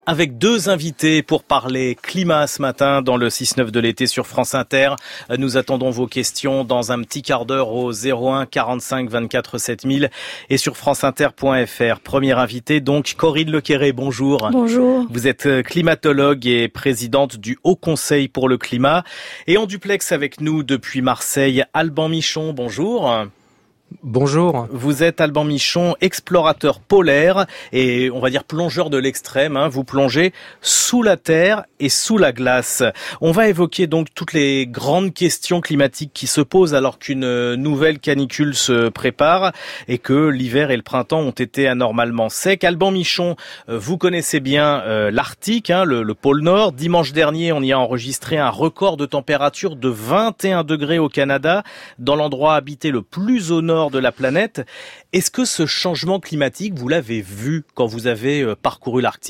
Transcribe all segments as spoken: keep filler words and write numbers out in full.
Avec deux invités pour parler climat ce matin dans le six neuf de l'été sur France Inter. Nous attendons vos questions dans un petit quart d'heure au zéro un quarante-cinq vingt-quatre sept mille et sur franceinter point f r. Premier invité donc Corinne Lequéré, bonjour. Bonjour. Vous êtes climatologue et présidente du Haut Conseil pour le climat. Et en duplex avec nous depuis Marseille, Alban Michon, bonjour. Bonjour. Vous êtes Alban Michon, explorateur polaire et on va dire plongeur de l'extrême. Hein. Vous plongez sous la terre et sous la glace. On va évoquer donc toutes les grandes questions climatiques qui se posent alors qu'une nouvelle canicule se prépare et que l'hiver et le printemps ont été anormalement secs. Alban Michon, vous connaissez bien euh, l'Arctique, hein, le, le pôle Nord. Dimanche dernier, on y a enregistré un record de température de vingt et un degrés au Canada, dans l'endroit habité le plus au nord de la planète. Est-ce que ce changement climatique, vous l'avez vu quand vous avez parcouru l'Arctique ?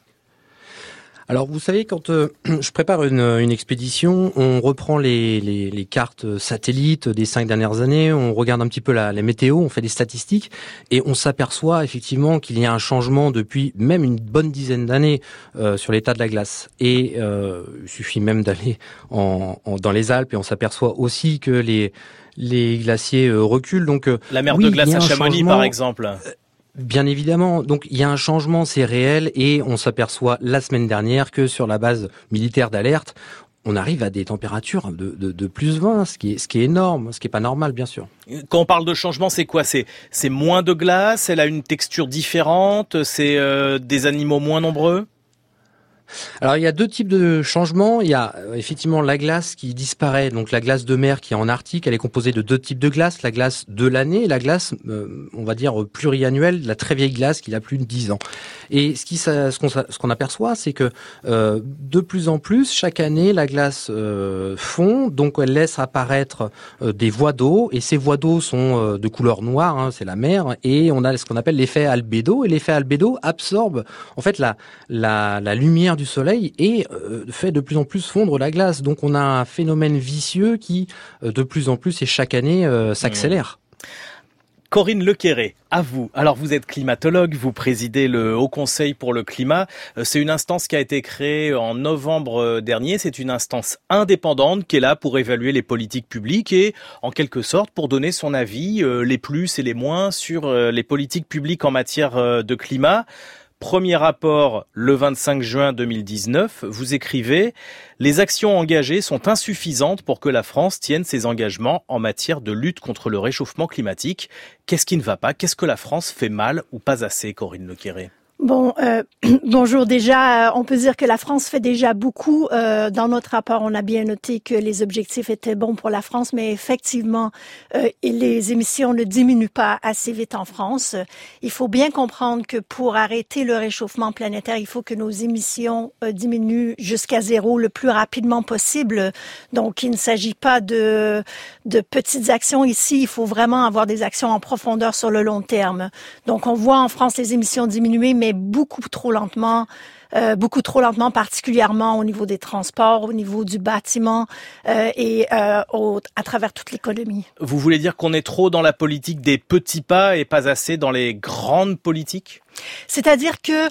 Alors, vous savez, quand euh, je prépare une, une expédition, on reprend les, les, les cartes satellites des cinq dernières années, on regarde un petit peu la, la météo, on fait des statistiques et on s'aperçoit effectivement qu'il y a un changement depuis même une bonne dizaine d'années euh, sur l'état de la glace. Et euh, il suffit même d'aller en, en, dans les Alpes et on s'aperçoit aussi que les les glaciers euh, reculent. Donc, euh, la mer oui, de glace à Chamonix, changement, par exemple. Euh, Bien évidemment. Donc, il y a un changement, c'est réel, et on s'aperçoit la semaine dernière que sur la base militaire d'alerte, on arrive à des températures de, de, de plus vingt, ce qui est, ce qui est énorme, ce qui est pas normal, bien sûr. Quand on parle de changement, c'est quoi ? C'est, c'est moins de glace, elle a une texture différente, c'est euh, des animaux moins nombreux ? Alors, il y a deux types de changements. Il y a euh, effectivement la glace qui disparaît. Donc, la glace de mer qui est en Arctique, elle est composée de deux types de glace. La glace de l'année et la glace, euh, on va dire, pluriannuelle, la très vieille glace qui a plus de dix ans. Et ce, qui, ça, ce, qu'on, ce qu'on aperçoit, c'est que euh, de plus en plus, chaque année, la glace euh, fond. Donc, elle laisse apparaître euh, des voies d'eau. Et ces voies d'eau sont euh, de couleur noire, hein, c'est la mer. Et on a ce qu'on appelle l'effet albédo. Et l'effet albédo absorbe, en fait, la, la, la lumière du soleil et euh, fait de plus en plus fondre la glace. Donc on a un phénomène vicieux qui euh, de plus en plus et chaque année euh, s'accélère. Mmh. Corinne Lequéré, à vous. Alors vous êtes climatologue, vous présidez le Haut Conseil pour le climat. C'est une instance qui a été créée en novembre dernier. C'est une instance indépendante qui est là pour évaluer les politiques publiques et en quelque sorte pour donner son avis, les plus et les moins, sur les politiques publiques en matière de climat. Premier rapport le vingt-cinq juin deux mille dix-neuf, vous écrivez « Les actions engagées sont insuffisantes pour que la France tienne ses engagements en matière de lutte contre le réchauffement climatique. Qu'est-ce qui ne va pas ? Qu'est-ce que la France fait mal ou pas assez, Corinne Lequéré ?» Bon, euh, bonjour. Déjà, euh, on peut dire que la France fait déjà beaucoup. Euh, dans notre rapport, on a bien noté que les objectifs étaient bons pour la France, mais effectivement, euh, les émissions ne diminuent pas assez vite en France. Il faut bien comprendre que pour arrêter le réchauffement planétaire, il faut que nos émissions euh, diminuent jusqu'à zéro le plus rapidement possible. Donc, il ne s'agit pas de, de petites actions ici. Il faut vraiment avoir des actions en profondeur sur le long terme. Donc, on voit en France les émissions diminuer, mais beaucoup trop lentement, euh, beaucoup trop lentement, particulièrement au niveau des transports, au niveau du bâtiment euh, et euh, au, à travers toute l'économie. Vous voulez dire qu'on est trop dans la politique des petits pas et pas assez dans les grandes politiques ? C'est-à-dire que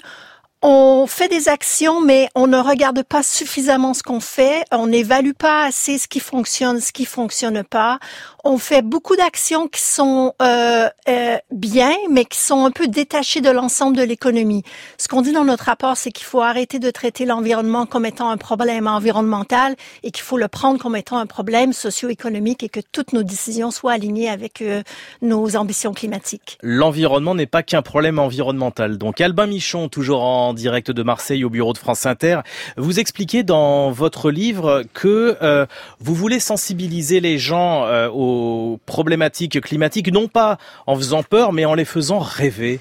on fait des actions, mais on ne regarde pas suffisamment ce qu'on fait. On n'évalue pas assez ce qui fonctionne, ce qui fonctionne pas. On fait beaucoup d'actions qui sont euh, euh, bien, mais qui sont un peu détachées de l'ensemble de l'économie. Ce qu'on dit dans notre rapport, c'est qu'il faut arrêter de traiter l'environnement comme étant un problème environnemental et qu'il faut le prendre comme étant un problème socio-économique et que toutes nos décisions soient alignées avec euh, nos ambitions climatiques. L'environnement n'est pas qu'un problème environnemental. Donc, Alban Michon, toujours en direct de Marseille au bureau de France Inter, vous expliquez dans votre livre que euh, vous voulez sensibiliser les gens euh, aux aux problématiques climatiques, non pas en faisant peur, mais en les faisant rêver.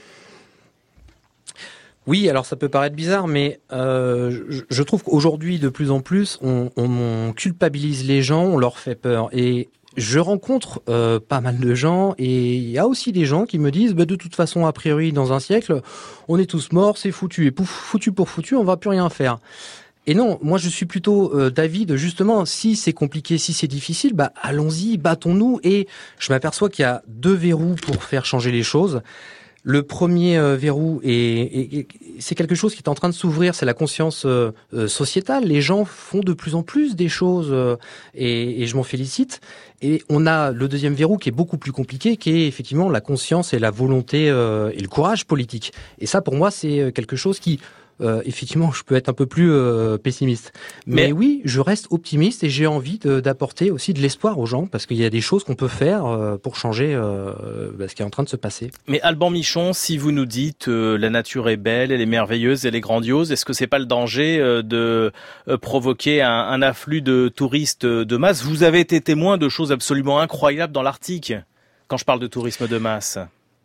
Oui, alors ça peut paraître bizarre, mais euh, je, je trouve qu'aujourd'hui, de plus en plus, on, on, on culpabilise les gens, on leur fait peur. Et je rencontre euh, pas mal de gens, et il y a aussi des gens qui me disent bah, de toute façon, a priori, dans un siècle, on est tous morts, c'est foutu. Et pouf, foutu pour foutu, on va plus rien faire. Et non, moi je suis plutôt euh, d'avis de justement, si c'est compliqué, si c'est difficile, bah allons-y, battons-nous. Et je m'aperçois qu'il y a deux verrous pour faire changer les choses. Le premier euh, verrou, est, est, est, c'est quelque chose qui est en train de s'ouvrir, c'est la conscience euh, euh, sociétale. Les gens font de plus en plus des choses euh, et, et je m'en félicite. Et on a le deuxième verrou qui est beaucoup plus compliqué, qui est effectivement la conscience et la volonté euh, et le courage politique. Et ça, pour moi, c'est quelque chose qui... Euh, effectivement, je peux être un peu plus euh, pessimiste. Mais, Mais oui, je reste optimiste et j'ai envie de, d'apporter aussi de l'espoir aux gens parce qu'il y a des choses qu'on peut faire euh, pour changer euh, bah, ce qui est en train de se passer. Mais Alban Michon, si vous nous dites euh, la nature est belle, elle est merveilleuse, elle est grandiose, est-ce que c'est pas le danger euh, de euh, provoquer un, un afflux de touristes de masse? Vous avez été témoin de choses absolument incroyables dans l'Arctique quand je parle de tourisme de masse.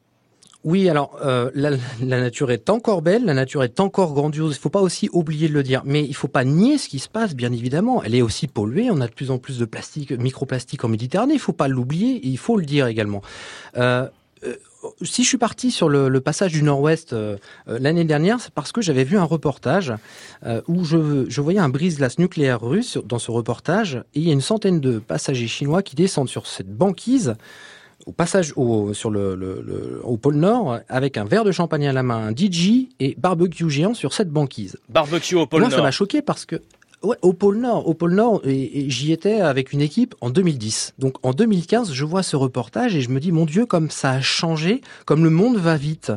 Oui, alors euh, la, la nature est encore belle, la nature est encore grandiose. Il faut pas aussi oublier de le dire, mais il faut pas nier ce qui se passe. Bien évidemment, elle est aussi polluée. On a de plus en plus de plastique, microplastique en Méditerranée. Il faut pas l'oublier. Et il faut le dire également. Euh, euh, si je suis parti sur le, le passage du Nord-Ouest euh, l'année dernière, c'est parce que j'avais vu un reportage euh, où je, je voyais un brise-glace nucléaire russe dans ce reportage, et il y a une centaine de passagers chinois qui descendent sur cette banquise. Au passage au, sur le, le, le, au pôle Nord, avec un verre de champagne à la main, un D J et barbecue géant sur cette banquise. Barbecue au pôle Moi, Nord. Ça m'a choqué parce que, ouais, au pôle Nord, au pôle Nord, et, et j'y étais avec une équipe en deux mille dix. Donc en deux mille quinze, je vois ce reportage et je me dis, mon Dieu, comme ça a changé, comme le monde va vite.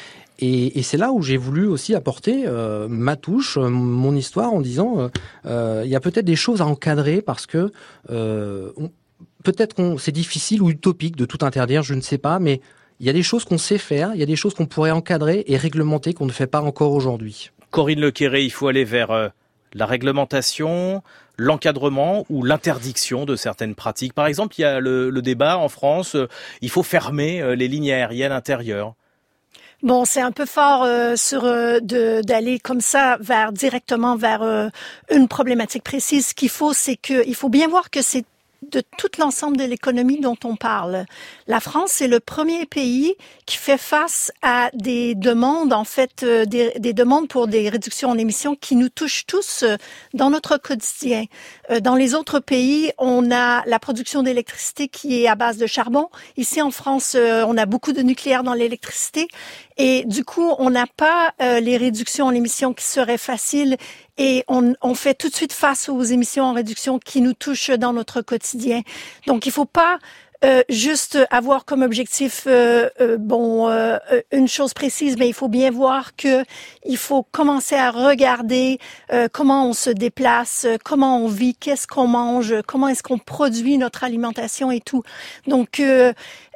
Et, et c'est là où j'ai voulu aussi apporter euh, ma touche, euh, mon histoire, en disant, euh, euh, il y a peut-être des choses à encadrer parce que euh, on, peut-être qu'on c'est difficile ou utopique de tout interdire, je ne sais pas, mais il y a des choses qu'on sait faire, il y a des choses qu'on pourrait encadrer et réglementer qu'on ne fait pas encore aujourd'hui. Corinne Lequéré, il faut aller vers euh, la réglementation, l'encadrement ou l'interdiction de certaines pratiques. Par exemple, il y a le, le débat en France, euh, il faut fermer euh, les lignes aériennes intérieures. Bon, c'est un peu fort euh, sur euh, de d'aller comme ça vers directement vers euh, une problématique précise. Ce qu'il faut, c'est que il faut bien voir que c'est de tout l'ensemble de l'économie dont on parle. La France, c'est le premier pays qui fait face à des demandes, en fait, euh, des, des demandes pour des réductions en émissions qui nous touchent tous euh, dans notre quotidien. Euh, dans les autres pays, on a la production d'électricité qui est à base de charbon. Ici, en France, euh, on a beaucoup de nucléaire dans l'électricité. Et du coup, on n'a pas euh, les réductions en émissions qui seraient faciles et on, on fait tout de suite face aux émissions en réduction qui nous touchent dans notre quotidien. Donc, il faut pas euh, juste avoir comme objectif euh, euh, bon euh, une chose précise, mais il faut bien voir que il faut commencer à regarder euh, comment on se déplace, comment on vit, qu'est-ce qu'on mange, comment est-ce qu'on produit notre alimentation et tout. Donc euh,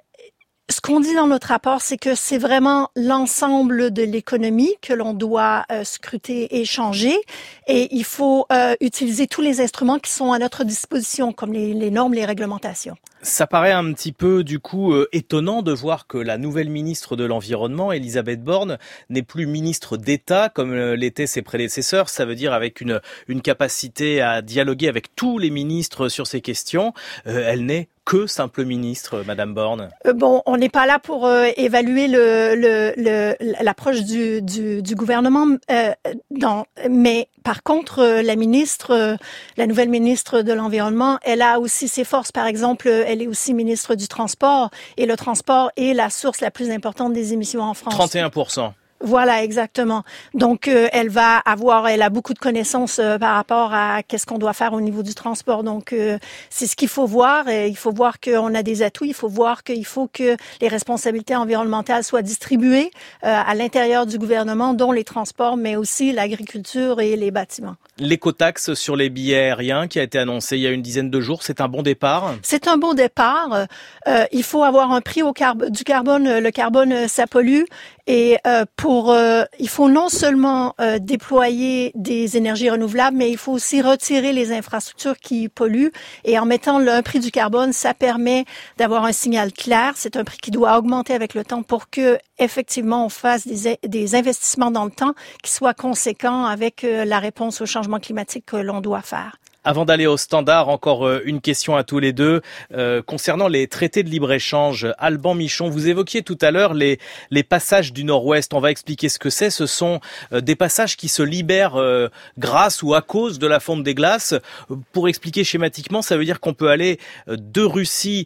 ce qu'on dit dans notre rapport, c'est que c'est vraiment l'ensemble de l'économie que l'on doit euh, scruter et changer. Et il faut euh, utiliser tous les instruments qui sont à notre disposition, comme les, les normes, les réglementations. Ça paraît un petit peu, du coup, euh, étonnant de voir que la nouvelle ministre de l'Environnement, Elisabeth Borne, n'est plus ministre d'État comme euh, l'étaient ses prédécesseurs. Ça veut dire avec une, une capacité à dialoguer avec tous les ministres sur ces questions. Euh, elle n'est que simple ministre, Madame Borne. Euh, bon, on n'est pas là pour euh, évaluer le, le, le, l'approche du, du, du gouvernement, euh, dans, mais par contre, euh, la ministre, euh, la nouvelle ministre de l'Environnement, elle a aussi ses forces. Par exemple, elle est aussi ministre du Transport, et le transport est la source la plus importante des émissions en France. trente et un pour cent. Voilà, exactement. Donc, euh, elle va avoir, elle a beaucoup de connaissances euh, par rapport à qu'est-ce qu'on doit faire au niveau du transport. Donc, euh, c'est ce qu'il faut voir. Et il faut voir qu'on a des atouts. Il faut voir qu'il faut que les responsabilités environnementales soient distribuées euh, à l'intérieur du gouvernement, dont les transports, mais aussi l'agriculture et les bâtiments. L'écotaxe sur les billets aériens qui a été annoncée il y a une dizaine de jours, c'est un bon départ? C'est un bon départ. Euh, il faut avoir un prix au carb- du carbone. Le carbone, ça pollue. Et euh, pour, euh, il faut non seulement euh, déployer des énergies renouvelables, mais il faut aussi retirer les infrastructures qui polluent. Et en mettant le, un prix du carbone, ça permet d'avoir un signal clair. C'est un prix qui doit augmenter avec le temps pour que effectivement on fasse des, des investissements dans le temps qui soient conséquents avec euh, la réponse au changement climatique que l'on doit faire. Avant d'aller au standard, encore une question à tous les deux. Euh, concernant les traités de libre-échange, Alban Michon, vous évoquiez tout à l'heure les, les passages du Nord-Ouest. On va expliquer ce que c'est. Ce sont euh, des passages qui se libèrent euh, grâce ou à cause de la fonte des glaces. Pour expliquer schématiquement, ça veut dire qu'on peut aller de Russie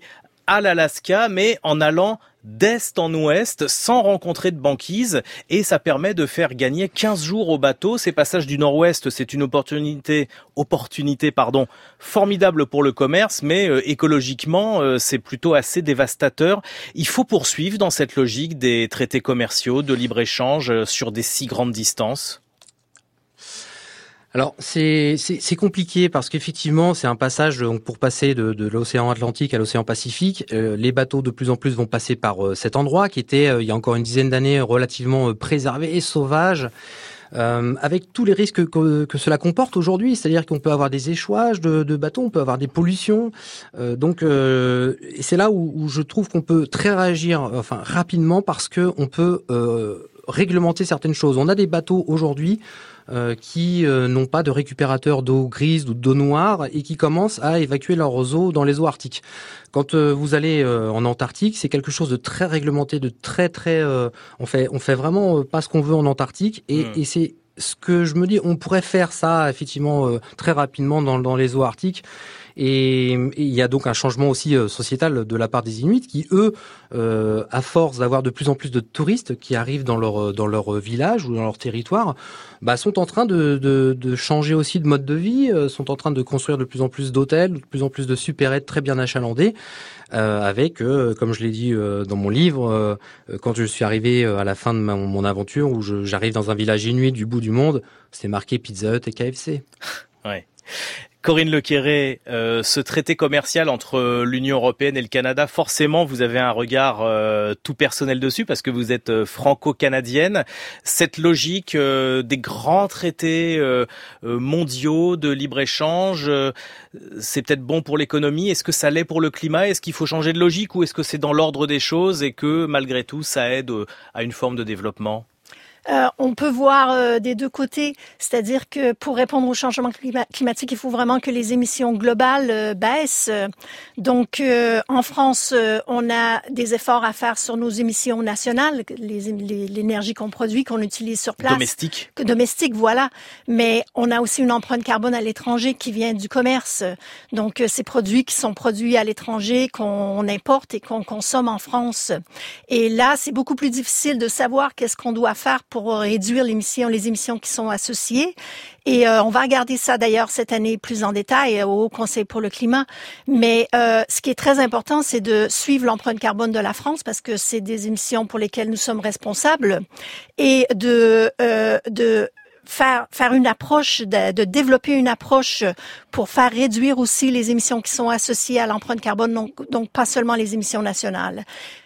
à l'Alaska, mais en allant d'est en ouest, sans rencontrer de banquise, et ça permet de faire gagner quinze jours au bateau. Ces passages du nord-ouest, c'est une opportunité, opportunité pardon, formidable pour le commerce, mais euh, écologiquement, euh, c'est plutôt assez dévastateur. Il faut poursuivre dans cette logique des traités commerciaux, de libre-échange euh, sur des si grandes distances. Alors c'est c'est, c'est compliqué parce qu'effectivement c'est un passage donc, pour passer de, de l'océan Atlantique à l'océan Pacifique. Euh, les bateaux de plus en plus vont passer par euh, cet endroit qui était euh, il y a encore une dizaine d'années relativement euh, préservé et sauvage. Euh, avec tous les risques que, que cela comporte aujourd'hui, c'est-à-dire qu'on peut avoir des échouages de, de bateaux, on peut avoir des pollutions. Euh, donc, euh, et c'est là où, où je trouve qu'on peut très réagir, enfin rapidement, parce que on peut euh, réglementer certaines choses. On a des bateaux aujourd'hui euh, qui euh, n'ont pas de récupérateur d'eau grise ou d'eau noire et qui commencent à évacuer leurs eaux dans les eaux arctiques. Quand euh, vous allez euh, en Antarctique, c'est quelque chose de très réglementé, de très très. Euh, on fait on fait vraiment euh, pas ce qu'on veut en Antarctique et, mmh. et c'est ce que je me dis. On pourrait faire ça effectivement euh, très rapidement dans dans les eaux arctiques. Et il y a donc un changement aussi euh, sociétal de la part des Inuits qui, eux, euh, à force d'avoir de plus en plus de touristes qui arrivent dans leur dans leur village ou dans leur territoire, bah, sont en train de, de, de changer aussi de mode de vie, euh, sont en train de construire de plus en plus d'hôtels, de plus en plus de supérettes très bien achalandées, euh, avec, euh, comme je l'ai dit euh, dans mon livre, euh, quand je suis arrivé à la fin de ma, mon aventure, où je, j'arrive dans un village inuit du bout du monde, c'était marqué Pizza Hut et K F C. Ouais. Corinne Lequéré, euh, ce traité commercial entre l'Union européenne et le Canada, forcément, vous avez un regard euh, tout personnel dessus parce que vous êtes euh, franco-canadienne. Cette logique euh, des grands traités euh, euh, mondiaux de libre-échange, euh, c'est peut-être bon pour l'économie. Est-ce que ça l'est pour le climat? Est-ce qu'il faut changer de logique ou est-ce que c'est dans l'ordre des choses et que, malgré tout, ça aide euh, à une forme de développement? Euh, on peut voir euh, des deux côtés, c'est-à-dire que pour répondre au changement clima- climatique, il faut vraiment que les émissions globales euh, baissent. Donc, euh, en France, euh, on a des efforts à faire sur nos émissions nationales, les, les, l'énergie qu'on produit, qu'on utilise sur place. Domestique. Que domestique, voilà. Mais on a aussi une empreinte carbone à l'étranger qui vient du commerce. Donc, euh, ces produits qui sont produits à l'étranger, qu'on importe et qu'on consomme en France. Et là, c'est beaucoup plus difficile de savoir qu'est-ce qu'on doit faire pour pour réduire l'émission, les émissions qui sont associées. Et euh, on va regarder ça d'ailleurs cette année plus en détail au Haut Conseil pour le climat. Mais euh, ce qui est très important, c'est de suivre l'empreinte carbone de la France parce que c'est des émissions pour lesquelles nous sommes responsables et de euh, de faire faire une approche, de, de développer une approche pour faire réduire aussi les émissions qui sont associées à l'empreinte carbone, donc, donc pas seulement les émissions nationales.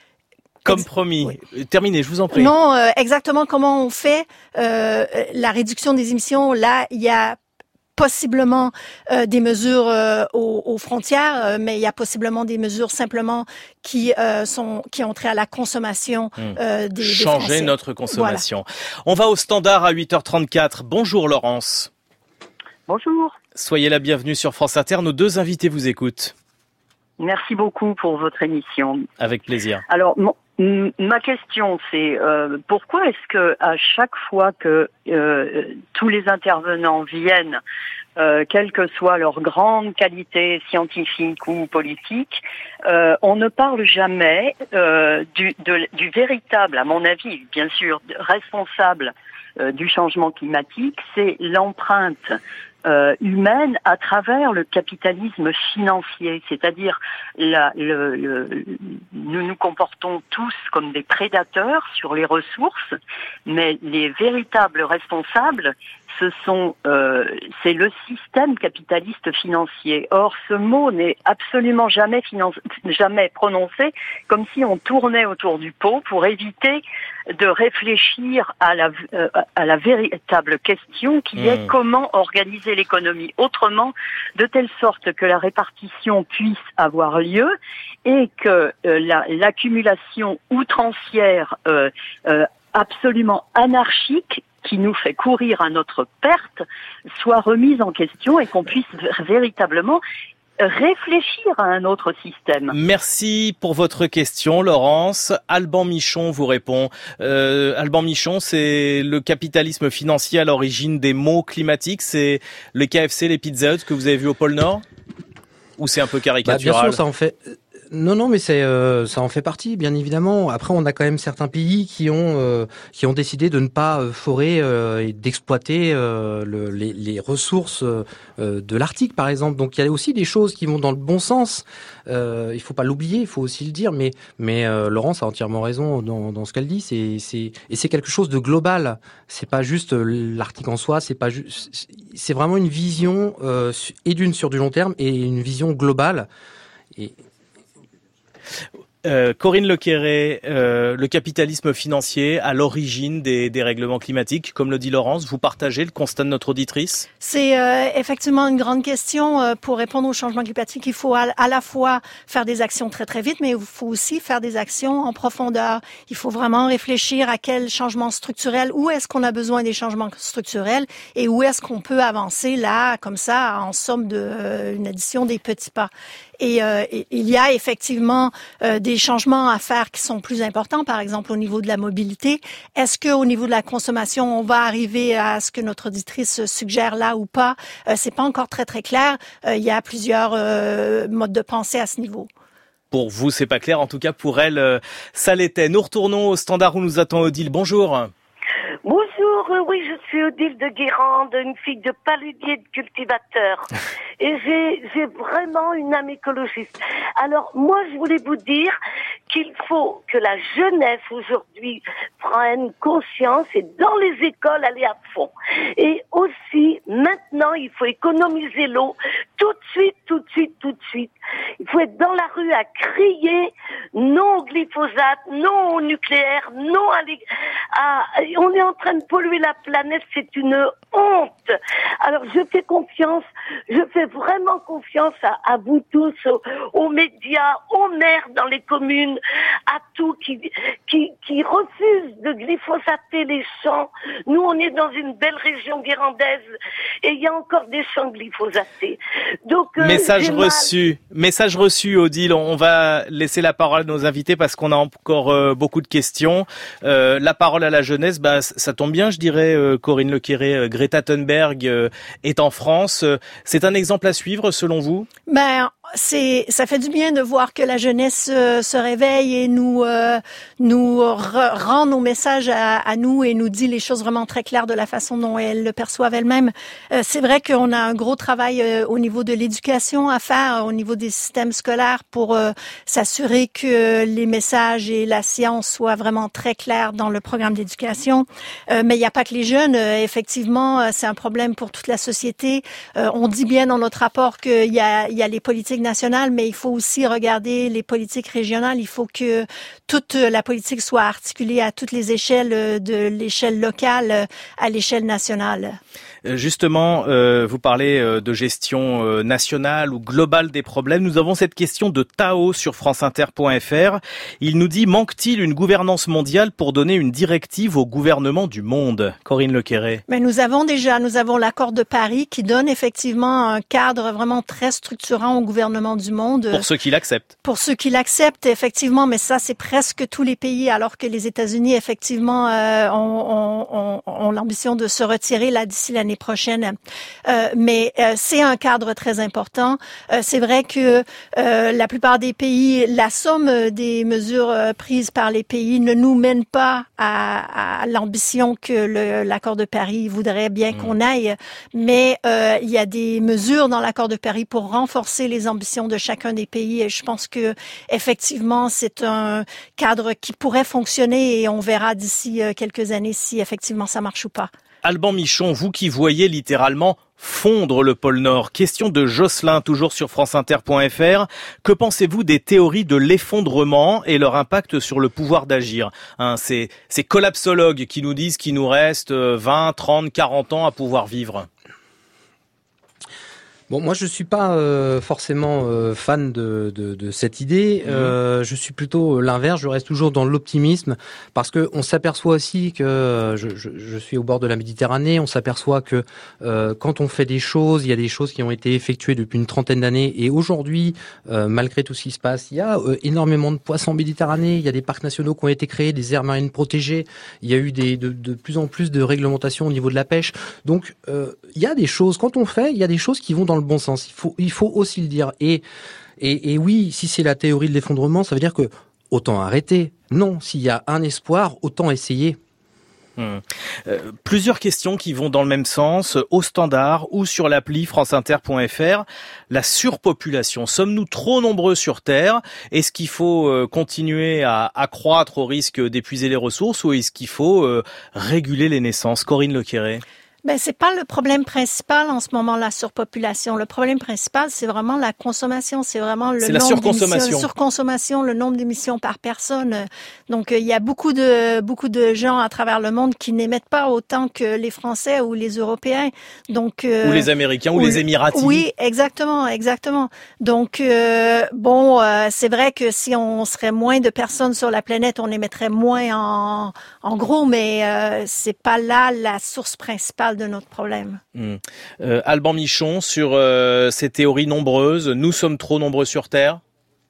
Comme promis. Oui. Terminé, je vous en prie. Non, euh, exactement comment on fait euh, la réduction des émissions. Là, il y a possiblement euh, des mesures euh, aux, aux frontières, euh, mais il y a possiblement des mesures simplement qui euh, sont qui ont trait à la consommation euh, des, des Changer Français. notre consommation. Voilà. On va au standard à huit heures trente-quatre. Bonjour Laurence. Bonjour. Soyez la bienvenue sur France Inter. Nos deux invités vous écoutent. Merci beaucoup pour votre émission. Avec plaisir. Alors, mon, ma question, c'est euh, pourquoi est-ce que à chaque fois que euh, tous les intervenants viennent, euh, quelle que soit leur grande qualité scientifique ou politique, euh, on ne parle jamais euh, du, de, du véritable, à mon avis, bien sûr, responsable euh, du changement climatique, c'est l'empreinte Euh, humaine à travers le capitalisme financier, c'est-à-dire la, le, le, nous nous comportons tous comme des prédateurs sur les ressources, mais les véritables responsables, ce sont, euh, c'est le système capitaliste financier. Or, ce mot n'est absolument jamais finance, jamais prononcé, comme si on tournait autour du pot pour éviter de réfléchir à la, euh, à la véritable question qui mmh. est comment organiser l'économie autrement, de telle sorte que la répartition puisse avoir lieu et que euh, la, l'accumulation outrancière euh, euh, absolument anarchique qui nous fait courir à notre perte soit remise en question et qu'on puisse véritablement réfléchir à un autre système. Merci pour votre question, Laurence. Alban Michon vous répond. Euh, Alban Michon, c'est le capitalisme financier à l'origine des maux climatiques. C'est les K F C, les Pizza Hut que vous avez vus au pôle Nord? Ou c'est un peu caricatural? Bah, bien sûr, ça en fait... Non, non, mais c'est euh, ça en fait partie, bien évidemment. Après, on a quand même certains pays qui ont euh, qui ont décidé de ne pas euh, forer euh, et d'exploiter euh, le, les, les ressources euh, de l'Arctique, par exemple. Donc, il y a aussi des choses qui vont dans le bon sens. Euh, il faut pas l'oublier, il faut aussi le dire. Mais mais euh, Laurence a entièrement raison dans, dans ce qu'elle dit. C'est c'est et c'est quelque chose de global. C'est pas juste l'Arctique en soi. C'est pas juste. C'est vraiment une vision euh, et d'une sur du long terme et une vision globale. Et Euh, Corinne Lequéré, euh, le capitalisme financier à l'origine des dérèglements climatiques, comme le dit Laurence, vous partagez le constat de notre auditrice? C'est euh, effectivement une grande question. Euh, pour répondre au changement climatique, il faut à, à la fois faire des actions très très vite, mais il faut aussi faire des actions en profondeur. Il faut vraiment réfléchir à quels changements structurels, où est-ce qu'on a besoin des changements structurels et où est-ce qu'on peut avancer là, comme ça, en somme de euh, une addition des petits pas. Et euh, il y a effectivement euh, des changements à faire qui sont plus importants, par exemple au niveau de la mobilité. Est-ce que au niveau de la consommation, on va arriver à ce que notre auditrice suggère là ou pas? Euh, c'est pas encore très très clair. Euh, il y a plusieurs euh, modes de pensée à ce niveau. Pour vous, c'est pas clair. En tout cas, pour elle, euh, ça l'était. Nous retournons au standard où nous attend Odile. Bonjour. Bonjour, oui, je suis Odile de Guérande, une fille de paludier de cultivateur. Et j'ai, j'ai vraiment une âme écologiste. Alors, moi, je voulais vous dire qu'il faut que la jeunesse aujourd'hui prenne conscience et dans les écoles aller à fond. Et aussi, maintenant, il faut économiser l'eau tout de suite, tout de suite, tout de suite. Il faut être dans la rue à crier non au glyphosate, non au nucléaire, non à, les, à on est en train de polluer la planète, c'est une honte. Alors je fais confiance, je fais vraiment confiance à, à vous tous, aux, aux médias, aux maires dans les communes, à tout qui, qui, qui refusent de glyphosater les champs. Nous, on est dans une belle région guérandaise et il y a encore des champs glyphosatés. Donc, euh, message reçu, mal... message reçu, Odile. On va laisser la parole à nos invités parce qu'on a encore euh, beaucoup de questions. Euh, la parole à la jeunesse, bah, ça tombe bien, je dirais, euh, Corinne Lequéré. Euh, Greta Thunberg euh, est en France. Euh, c'est un exemple à suivre, selon vous? Ben, c'est, ça fait du bien de voir que la jeunesse euh, se réveille et nous euh, nous re- rend nos messages à, à nous et nous dit les choses vraiment très claires de la façon dont elles le perçoivent elles-mêmes. Euh, c'est vrai qu'on a un gros travail euh, au niveau de l'éducation à faire, euh, au niveau des systèmes scolaires pour euh, s'assurer que les messages et la science soient vraiment très clairs dans le programme d'éducation. Euh, mais il n'y a pas que les jeunes. Euh, effectivement, euh, c'est un problème pour toute la société. Euh, on dit bien dans notre rapport qu'il y a, il y a les politiques nationales, mais il faut aussi regarder les politiques régionales. Il faut que toute la politique soit articulée à toutes les échelles, de l'échelle locale à l'échelle nationale. Justement, euh, vous parlez de gestion euh, nationale ou globale des problèmes. Nous avons cette question de Tao sur franceinter point f r. Il nous dit, manque-t-il une gouvernance mondiale pour donner une directive au gouvernement du monde? Corinne Lequéré. Mais nous avons déjà, nous avons l'accord de Paris qui donne effectivement un cadre vraiment très structurant au gouvernement du monde. Pour ceux qui l'acceptent. Pour ceux qui l'acceptent, effectivement, mais ça, c'est presque tous les pays, alors que les États-Unis, effectivement, euh, ont, ont, ont, ont l'ambition de se retirer là d'ici l'année prochaine. Euh, mais euh, c'est un cadre très important. Euh, c'est vrai que euh, la plupart des pays, la somme des mesures euh, prises par les pays ne nous mène pas à, à l'ambition que le, l'accord de Paris voudrait bien mmh. qu'on aille. Mais euh, il y a des mesures dans l'accord de Paris pour renforcer les ambitions de chacun des pays. Et je pense que effectivement, c'est un cadre qui pourrait fonctionner et on verra d'ici quelques années si effectivement ça marche ou pas. Alban Michon, vous qui voyez littéralement fondre le pôle Nord. Question de Jocelyn, toujours sur franceinter point f r. Que pensez-vous des théories de l'effondrement et leur impact sur le pouvoir d'agir? Hein, ces, ces collapsologues qui nous disent qu'il nous reste vingt, trente, quarante ans à pouvoir vivre. Bon, moi je suis pas euh, forcément euh, fan de, de, de cette idée. Mmh. Euh, je suis plutôt l'inverse. Je reste toujours dans l'optimisme parce que on s'aperçoit aussi que euh, je, je, je suis au bord de la Méditerranée. On s'aperçoit que euh, quand on fait des choses, il y a des choses qui ont été effectuées depuis une trentaine d'années. Et aujourd'hui, euh, malgré tout ce qui se passe, il y a euh, énormément de poissons en Méditerranée. Il y a des parcs nationaux qui ont été créés, des aires marines protégées. Il y a eu des, de, de plus en plus de réglementations au niveau de la pêche. Donc, euh, il y a des choses. Quand on fait, il y a des choses qui vont dans le le bon sens. Il faut, il faut aussi le dire. Et, et, et oui, si c'est la théorie de l'effondrement, ça veut dire que autant arrêter. Non, s'il y a un espoir, autant essayer. Mmh. Euh, plusieurs questions qui vont dans le même sens, au standard ou sur l'appli franceinter point f r. La surpopulation, sommes-nous trop nombreux sur Terre? Est-ce qu'il faut euh, continuer à, à croître au risque d'épuiser les ressources ou est-ce qu'il faut euh, réguler les naissances? Corinne Lequéré. Ben, c'est pas le problème principal en ce moment, la surpopulation. Le problème principal, c'est vraiment la consommation. C'est vraiment le c'est la nombre d'émissions, surconsommation. la surconsommation, le nombre d'émissions par personne. Donc, euh, il y a beaucoup de, beaucoup de gens à travers le monde qui n'émettent pas autant que les Français ou les Européens. Donc, euh, ou les Américains ou, ou les Émiratis. Oui, exactement, exactement. Donc, euh, bon, euh, c'est vrai que si on serait moins de personnes sur la planète, on émettrait moins en, en gros, mais euh, c'est pas là la source principale de notre problème. Mmh. Euh, Alban Michon, sur euh, ces théories nombreuses, nous sommes trop nombreux sur Terre?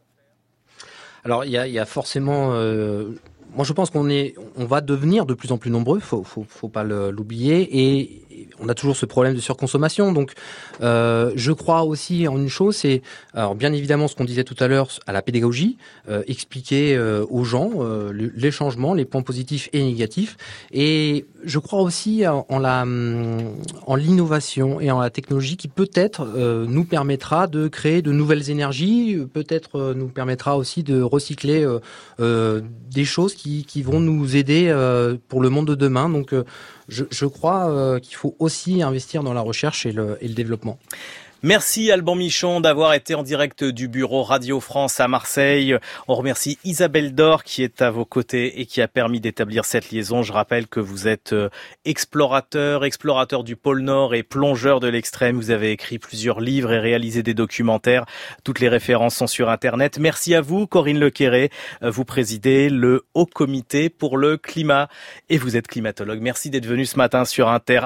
Alors, il y a, il y a forcément... Euh, moi, je pense qu'on est, on va devenir de plus en plus nombreux, faut, faut, faut pas le, l'oublier, et on a toujours ce problème de surconsommation. Donc, euh, je crois aussi en une chose, c'est, alors bien évidemment, ce qu'on disait tout à l'heure à la pédagogie, euh, expliquer euh, aux gens euh, les changements, les points positifs et négatifs. Et je crois aussi en, en la, en l'innovation et en la technologie qui peut-être euh, nous permettra de créer de nouvelles énergies, peut-être euh, nous permettra aussi de recycler euh, euh, des choses qui, qui vont nous aider euh, pour le monde de demain. Donc, euh, je, je crois euh, qu'il faut aussi investir dans la recherche et le, et le développement. Merci Alban Michon d'avoir été en direct du bureau Radio France à Marseille. On remercie Isabelle Dore qui est à vos côtés et qui a permis d'établir cette liaison. Je rappelle que vous êtes explorateur, explorateur du pôle Nord et plongeur de l'extrême. Vous avez écrit plusieurs livres et réalisé des documentaires. Toutes les références sont sur Internet. Merci à vous, Corinne Lequéré. Vous présidez le Haut Comité pour le climat et vous êtes climatologue. Merci d'être venu ce matin sur Inter.